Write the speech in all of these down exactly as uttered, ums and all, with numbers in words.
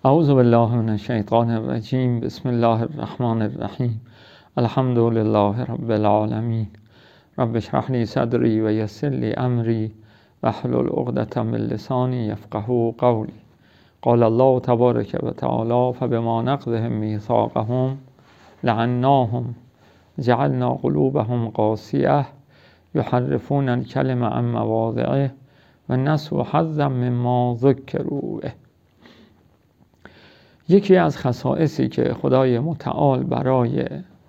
اعوذ بالله من الشیطان الرجیم. بسم الله الرحمن الرحیم. الحمد لله رب العالمین. رب اشرح لی صدری و یسر لی امری واحلل عقدة من لسانی یفقهوا قولی. قال الله تبارک و تعالی فبما نقضهم میثاقهم لعناهم جعلنا قلوبهم قاسیة یحرفون الکلم عن مواضعه و نسوا حظا مما ذکروا به. یکی از خصائصی که خدای متعال برای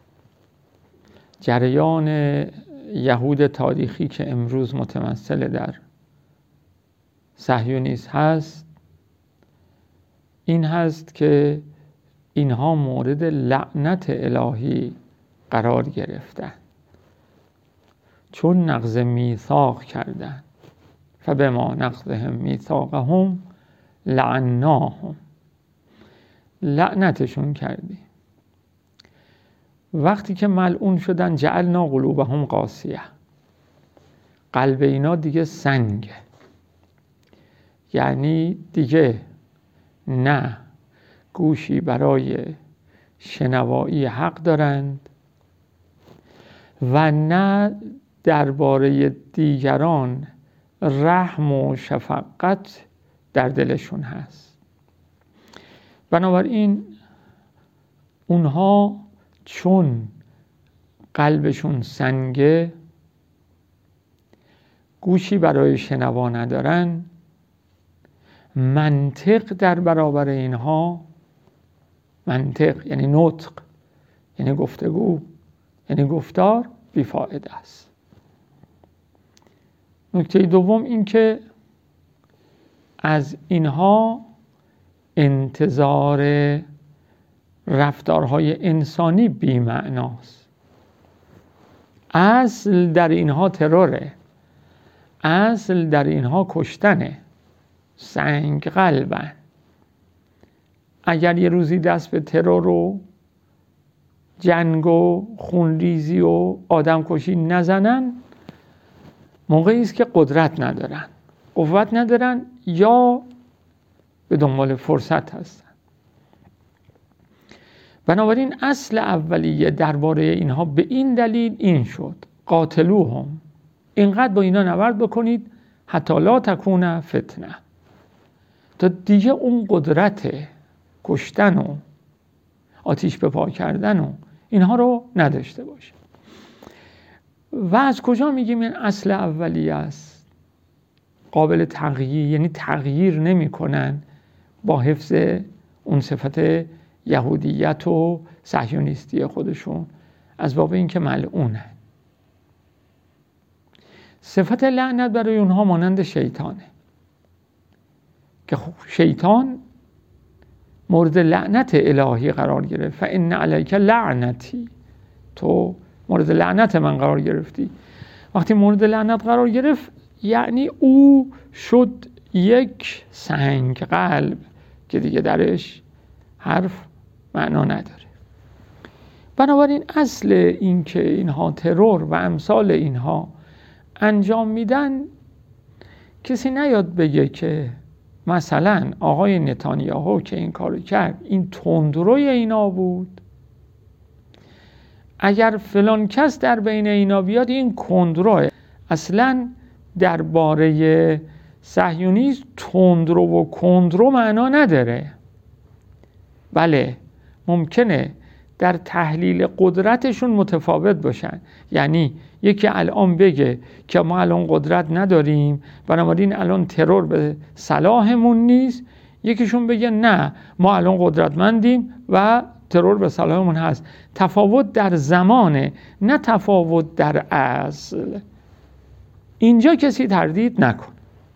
جریان یهود تاریخی که امروز متمثل در صهیونیسم هست این هست که اینها مورد لعنت الهی قرار گرفتند چون نقض میثاق کردند. فبما نقضهم میثاقهم لعناهم، لعنتشون کردیم. وقتی که ملعون شدن جعلنا قلوبهم قاسیة، قلب اینا دیگه سنگه، یعنی دیگه نه گوشی برای شنوایی حق دارند و نه درباره دیگران رحم و شفقت در دلشون هست. بنابراین اونها چون قلبشون سنگه، گوشی برای شنوا ندارن، منطق در برابر اینها، منطق یعنی نطق، یعنی گفتگو، یعنی گفتار، بیفایده است. نکته دوم این که از اینها انتظار رفتارهای انسانی بی‌معناست. اصل در اینها تروره، اصل در اینها کشتنه، سنگ قلبن. اگر یه روزی دست به ترور و جنگ و خونریزی و آدم کشی نزنن، موقعی است که قدرت ندارن، قوت ندارن یا به دنبال فرصت هستن. بنابراین اصل اولیه درباره اینها به این دلیل این شد قاتلوهم، اینقدر با اینا نبرد بکنید حتی لا تکون فتنه، تا دیگه اون قدرت کشتن و آتیش به پا کردن و اینها رو نداشته باشه. و از کجا میگیم این اصل اولیه است؟ قابل تغییر، یعنی تغییر نمی کنن با حفظ اون صفت یهودیت و صهیونیستی خودشون، از باب این که ملعونه. صفت لعنت برای اونها مانند شیطانه که شیطان مورد لعنت الهی قرار گرفت. فإن علیک لعنتی، تو مورد لعنت من قرار گرفتی. وقتی مورد لعنت قرار گرفت یعنی او شد یک سنگ قلب که دیگه درش حرف معنا نداره. بنابراین اصل این که اینها ترور و امثال اینها انجام میدن، کسی نیاد بگه که مثلا آقای نتانیاهو که این کارو کرد این تندروی اینا بود، اگر فلان کس در بین اینا بیاد این کندروه. اصلا درباره صهیونیسم تندرو و کندرو معنا نداره. بله ممکنه در تحلیل قدرتشون متفاوت باشن، یعنی یکی الان بگه که ما الان قدرت نداریم بنابراین الان ترور به صلاحمون نیست، یکیشون بگه نه ما الان قدرتمندیم و ترور به صلاحمون هست. تفاوت در زمانه، نه تفاوت در اصل. اینجا کسی تردید نکن.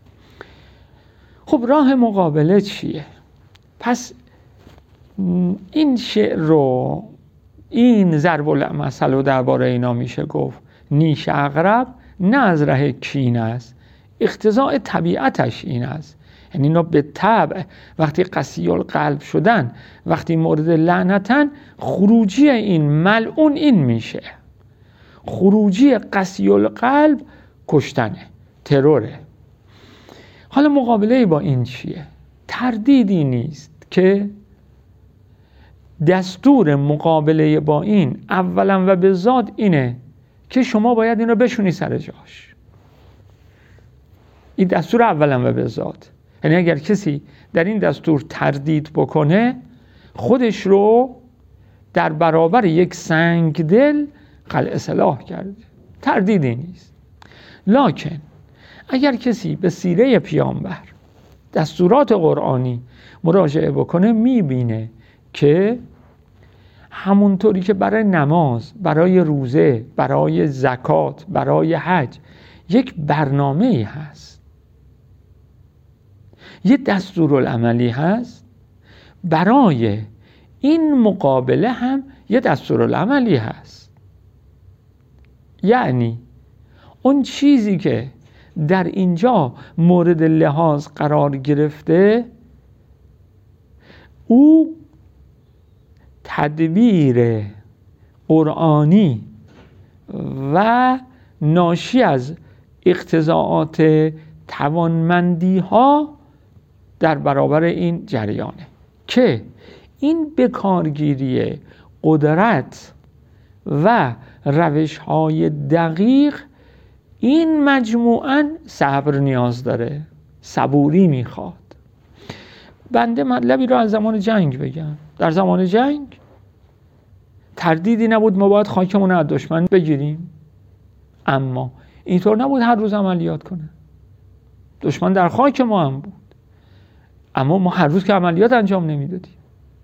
خب راه مقابله چیه؟ پس این شعر رو، این ضرب المثل رو درباره اینا میشه گفت نیش عقرب نه از ره کین است، اقتضاء طبیعتش این است. یعنی اینا به طبع وقتی قسی القلب شدن، وقتی مورد لعنتن، خروجی این ملعون این میشه. خروجی قسی القلب کشتنه، تروره. حالا مقابله با این چیه؟ تردیدی نیست که دستور مقابله با این اولا و به ذات اینه که شما باید این رو بشونی سر جاش. این دستور اولا و به ذات، یعنی اگر کسی در این دستور تردید بکنه خودش رو در برابر یک سنگ دل قلع سلاح کرده، تردیدی نیست. لکن اگر کسی به سیره پیامبر، دستورات قرآنی مراجعه بکنه میبینه که همونطوری که برای نماز، برای روزه، برای زکات، برای حج یک برنامه‌ای هست، یه دستورالعملی هست، برای این مقابله هم یه دستورالعملی هست. یعنی اون چیزی که در اینجا مورد لحاظ قرار گرفته او تدبیر قرآنی و ناشی از اقتضاعات توانمندی ها در برابر این جریانه که این بکارگیری قدرت و روش های دقیق این مجموعاً صبر نیاز داره، صبوری میخواد. بنده مطلبی رو از زمان جنگ بگم. در زمان جنگ تردیدی نبود ما باید خاکمون از دشمن بگیریم، اما اینطور نبود هر روز عملیات کنه. دشمن در خاک ما هم بود، اما ما هر روز که عملیات انجام نمیدادیم.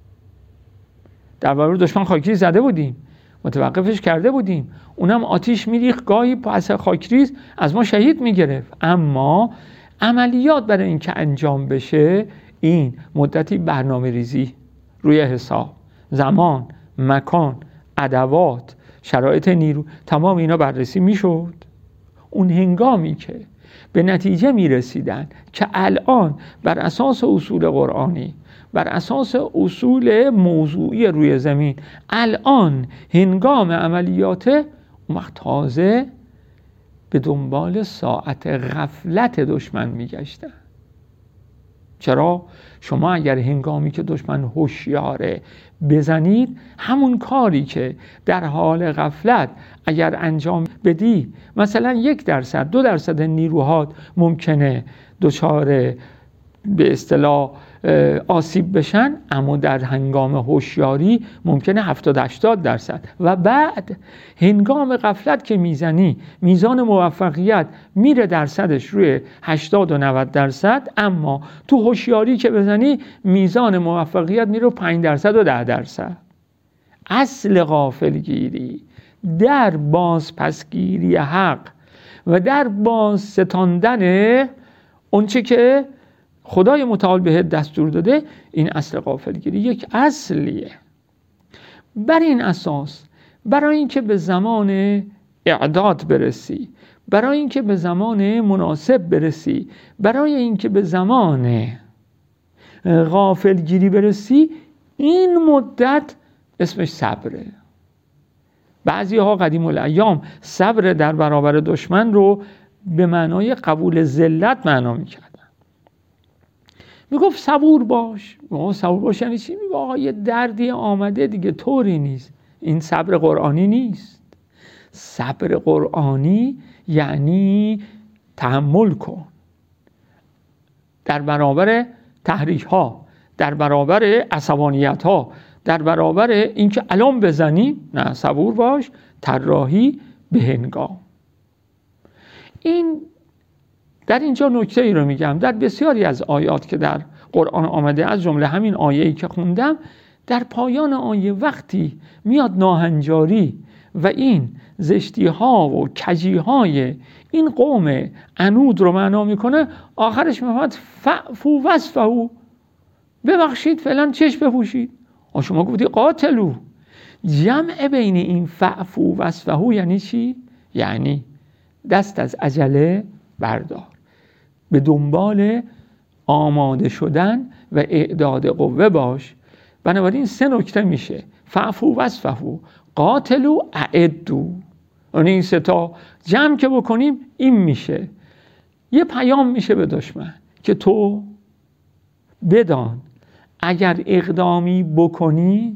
در برابر دشمن خاکریز زده بودیم، متوقفش کرده بودیم، اونم آتیش میریخت، گاهی پس خاکریز از ما شهید میگرفت، اما عملیات برای این که انجام بشه این مدتی برنامه ریزی روی حساب، زمان، مکان، ادوات، شرایط نیرو، تمام اینا بررسی میشد. اون هنگامی که به نتیجه میرسیدن که الان بر اساس اصول قرآنی، بر اساس اصول موضوعی روی زمین الان هنگام عملیات، اون وقت تازه به دنبال ساعت غفلت دشمن میگشتن. چرا؟ شما اگر هنگامی که دشمن هوشیاره بزنید، همون کاری که در حال غفلت اگر انجام بدی، مثلا یک درصد دو درصد نیروهات ممکنه دچار به اصطلاح آسیب بشن، اما در هنگام هوشیاری ممکنه هفتاد هشتاد درصد. و بعد هنگام غفلت که میزنی میزان موفقیت میره درصدش روی هشتاد و نود درصد، اما تو هوشیاری که بزنی میزان موفقیت میره پنج درصد و ده درصد. اصل غافلگیری در بازپسگیری حق و در باز ستاندن اون چه که خدای متعال بهت دستور داده، این اصل غافلگیری یک اصلیه. بر این اساس برای اینکه به زمان اعداد برسی، برای اینکه به زمان مناسب برسی، برای اینکه به زمان غافلگیری برسی، این مدت اسمش صبره. بعضی ها قدیم الایام صبر در برابر دشمن رو به معنای قبول ذلت معنا میکردن. میگفت صبور باش. ما صبور باش یعنی چی؟ میگه آقا یه دردی آمده دیگه، طوری نیست. این صبر قرآنی نیست. صبر قرآنی یعنی تحمل کن در برابر تحریک ها، در برابر عصبانیت ها، در برابر اینکه الان بزنی. نه، صبور باش، طراحی به هنگام. این در اینجا نکته ای رو میگم، در بسیاری از آیات که در قرآن آمده، از جمله همین آیه‌ای که خوندم، در پایان آیه وقتی میاد ناهنجاری و این زشتی ها و کجی های این قوم عنود رو معنا میکنه، آخرش میفهمد فعفو وصفهو، ببخشید فعلا چشم بپوشید. آ شما گفتی قاتلو. جمع بین این فعفو وصفهو یعنی چی؟ یعنی دست از عجله بردار، به دنبال آماده شدن و اعداد قوه باش. بنابراین سه نکته میشه: فعفو وصفهو، قاتلو، اعدو. یعنی این سه تا جمع که بکنیم این میشه یه پیام میشه به دشمن که تو بدان اگر اقدامی بکنی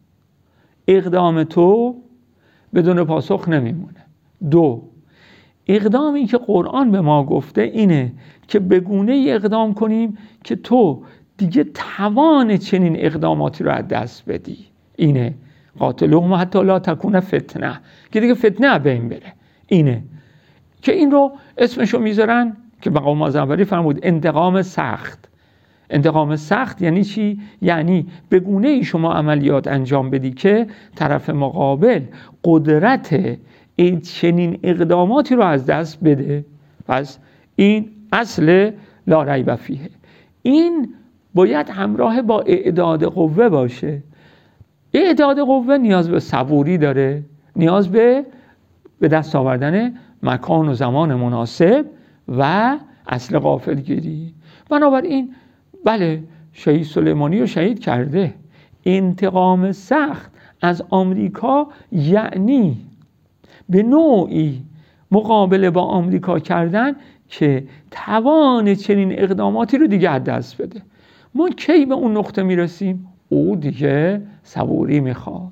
اقدام تو بدون پاسخ نمیمونه. دو، اقدامی که قرآن به ما گفته اینه که به گونه اقدام کنیم که تو دیگه توان چنین اقداماتی رو از دست بدی. اینه قاتلهم حتی لا تکون فتنه، که دیگه فتنه بین بره. اینه که این رو اسمشو میذارن که مقام معظم فرمود انتقام سخت. انتقام سخت یعنی چی؟ یعنی به گونه ای شما عملیات انجام بدی که طرف مقابل قدرت این چنین اقداماتی رو از دست بده. پس این اصل لا ریب فیه. این باید همراه با اعداد قوه باشه. اعداد قوه نیاز به صبوری داره، نیاز به به دست آوردن مکان و زمان مناسب و اصل غافلگیری. بنابراین بله، شهید سلیمانی رو شهید کرده. انتقام سخت از آمریکا یعنی به نوعی مقابله با آمریکا کردن که توان چنین اقداماتی رو دیگه از دست بده. ما کی به اون نقطه میرسیم؟ او دیگه صبوری میخواد.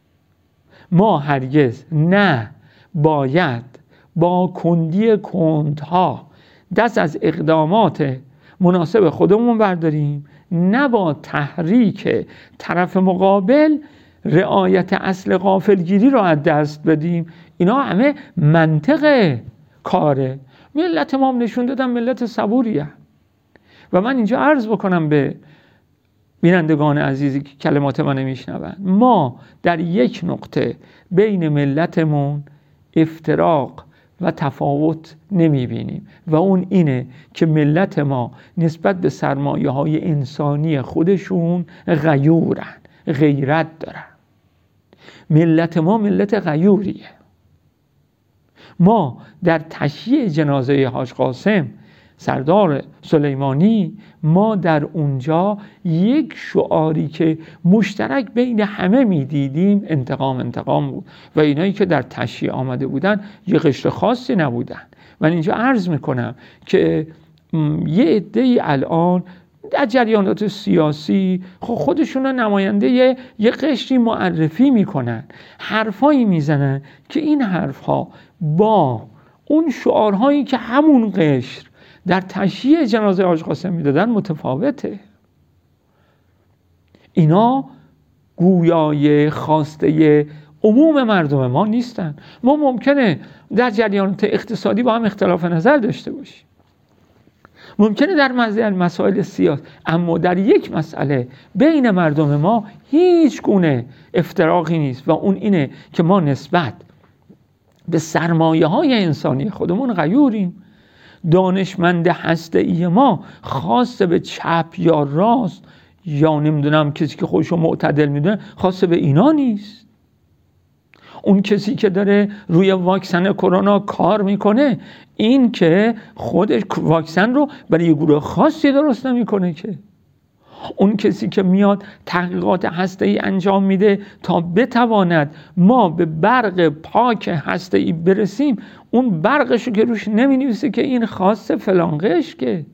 ما هرگز نه باید با کندی کندها دست از اقدامات مناسب خودمون برداریم، نه با تحریک طرف مقابل رعایت اصل غافلگیری رو از دست بدیم. اینا همه منطق کاره. ملت ما هم نشون دادن ملت صبوریه. و من اینجا عرض بکنم به بینندگان عزیزی که کلمات من میشنون، ما در یک نقطه بین ملتمون افتراق و تفاوت نمیبینیم و اون اینه که ملت ما نسبت به سرمایه های انسانی خودشون غیورن، غیرت دارن. ملت ما ملت غیوریه. ما در تشییع جنازه حاج قاسم سردار سلیمانی، ما در اونجا یک شعاری که مشترک بین همه میدیدیم انتقام انتقام بود و اینایی که در تشییع آمده بودن یه قشر خاصی نبودن. من اینجا عرض میکنم که یه عده‌ای الان در جریانات سیاسی خودشون نماینده یه, یه قشری معرفی میکنن، حرفایی میزنن که این حرفها با اون شعارهایی که همون قشر در تشییع جنازه حاج قاسم میدادن متفاوته. اینا گویای خواسته عموم مردم ما نیستن. ما ممکنه در جریانات اقتصادی با هم اختلاف نظر داشته باشیم، ممکنه در مسائل سیاسی، اما در یک مسئله بین مردم ما هیچ گونه افتراقی نیست و اون اینه که ما نسبت به سرمایه های انسانی خودمون غیوریم. دانشمند هسته‌ای ما خاصه به چپ یا راست یا نمیدونم کسی که خودشو معتدل میدونه خاصه به اینا نیست. اون کسی که داره روی واکسن کرونا کار میکنه این که خودش واکسن رو برای یه گروه خاصی درست نمیکنه که. اون کسی که میاد تحقیقات هسته‌ای انجام میده تا بتواند ما به برق پاک هسته‌ای برسیم، اون برقشو که روش نمینویسه که این خاص فلان قشر. که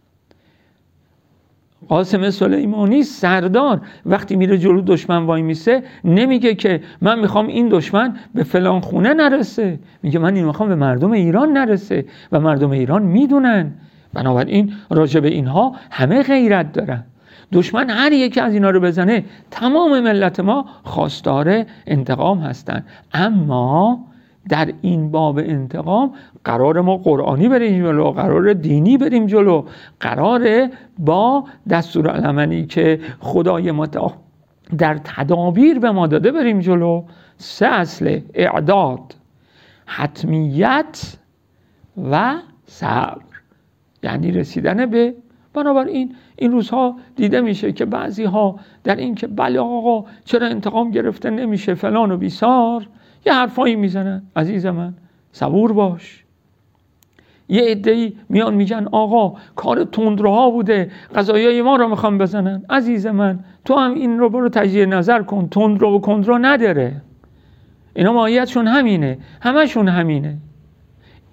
قاسم سلیمانی سردار وقتی میره جلو دشمن وای میسه نمیگه که من میخوام این دشمن به فلان خونه نرسه، میگه من این میخوام به مردم ایران نرسه و مردم ایران میدونن. بنابراین راجع به اینها همه غیرت دارن. دشمن هر یکی از اینا رو بزنه تمام ملت ما خواستار انتقام هستن. اما در این باب انتقام قرار ما قرآنی بریم جلو، قرار دینی بریم جلو، قرار با دستورالعملی که خدای متعال در تدابیر به ما داده بریم جلو. سه اصل: اعداد، حتمیت و صبر، یعنی رسیدن به. بنابراین این روزها دیده میشه که بعضی ها در این که بله آقا چرا انتقام گرفته نمیشه فلان و بیسار یه حرفایی میزنن. عزیز من صبور باش. یه عده‌ای میان میگن آقا کار تندروها بوده قضایای ما رو میخوام بزنن. عزیز من تو هم این رو برو تجدید نظر کن. تندرو و کندرو نداره، اینا ماهیتشون همینه، همشون همینه.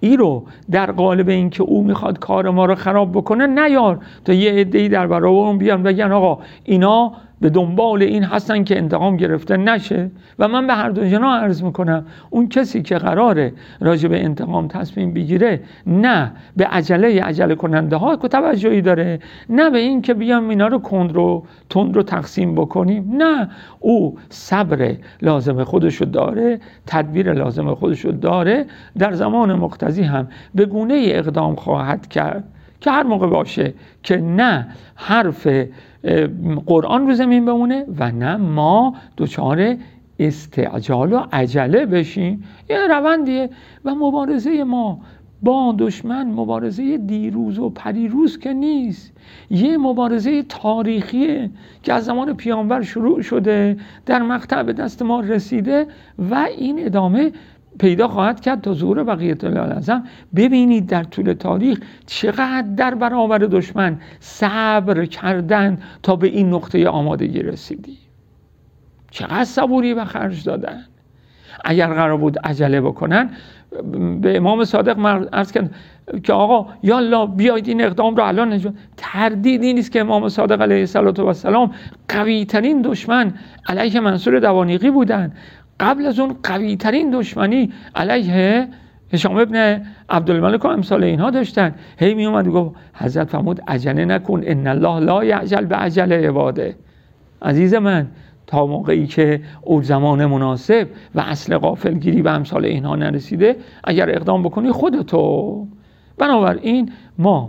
ای رو در قالب این که او میخواد کار ما رو خراب بکنه نیار تا یه عده‌ای در برابر اون بیان بگن آقا اینا به دنبال این هستن که انتقام گرفته نشه. و من به هر دو جنا عرض میکنم اون کسی که قراره راجع به انتقام تصمیم بگیره نه به عجله عجله کننده ها که توجهی داره، نه به این که بیام اینا رو کند رو تند رو تقسیم بکنیم، نه، او صبر لازم خودشو داره، تدبیر لازم خودشو داره، در زمان مقتضی هم به گونه اقدام خواهد کرد که هر موقع باشه که نه حرف قرآن رو زمین بمونه و نه ما دچار استعجال و عجله بشیم. یه روندیه و مبارزه ما با دشمن مبارزه دیروز و پریروز که نیست، یه مبارزه تاریخیه که از زمان پیامبر شروع شده، در مقطع به دست ما رسیده و این ادامه پیدا خواهد کرد تا ظهور بقیت الله الاعظم. ببینید در طول تاریخ چقدر در برابر دشمن صبر کردن تا به این نقطه آمادگی رسیدی، چقدر صبوری به خرج دادن. اگر قرار بود عجله بکنن، به امام صادق عرض کردم که آقا یالا بیایید این اقدام رو الان انجام. تردیدی نیست که امام صادق علیه السلام قوی ترین دشمن علیه منصور دوانیقی بودن. قبل از اون قوی ترین دشمنی علیه هشام ابن عبدالملک و امثال اینها داشتن. هی می اومد گفت حضرت فرمود عجله نکن، ان الله لا یعجل بعجل عباده. عزیز من، تا موقعی که اون زمان مناسب و اصل غافلگیری و امثال اینها نرسیده اگر اقدام بکنی خودتو. بنابراین ما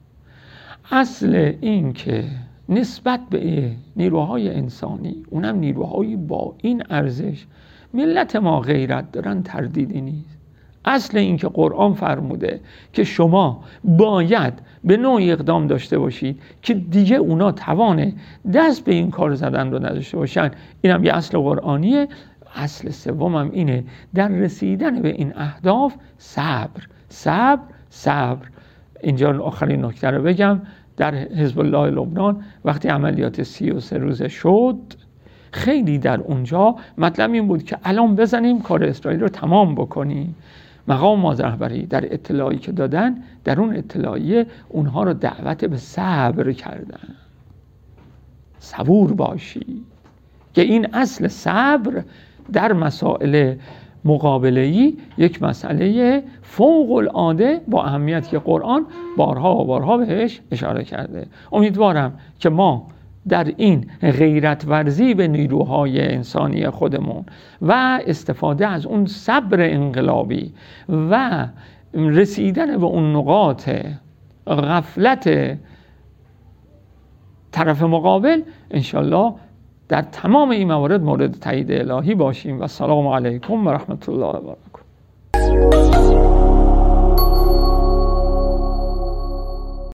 اصل این که نسبت به نیروهای انسانی، اونم نیروهای با این ارزش، ملت ما غیرت دارن، تردیدی نیست. اصل این که قرآن فرموده که شما باید به نوعی اقدام داشته باشید که دیگه اونا توانه دست به این کار زدن رو نداشته باشن، اینم یه اصل قرآنیه. اصل سومم اینه در رسیدن به این اهداف صبر صبر صبر. اینجا آخرین نکته رو بگم. در حزب الله لبنان وقتی عملیات سی و سه روزه شد، خیلی در اونجا مطلب این بود که الان بزنیم کار اسرائیل رو تمام بکنیم. مقام رهبری در اطلاعی که دادن، در اون اطلاعیه اونها رو دعوت به صبر کردن. صبور باشی که این اصل صبر در مسائل مقابله‌ای یک مسئله فوق العاده با اهمیت که قرآن بارها و بارها بهش اشاره کرده. امیدوارم که ما در این غیرت ورزی به نیروهای انسانی خودمون و استفاده از اون صبر انقلابی و رسیدن به اون نقاط غفلت طرف مقابل انشالله در تمام این موارد مورد تایید الهی باشیم. و السلام علیکم و رحمت الله و برکاته.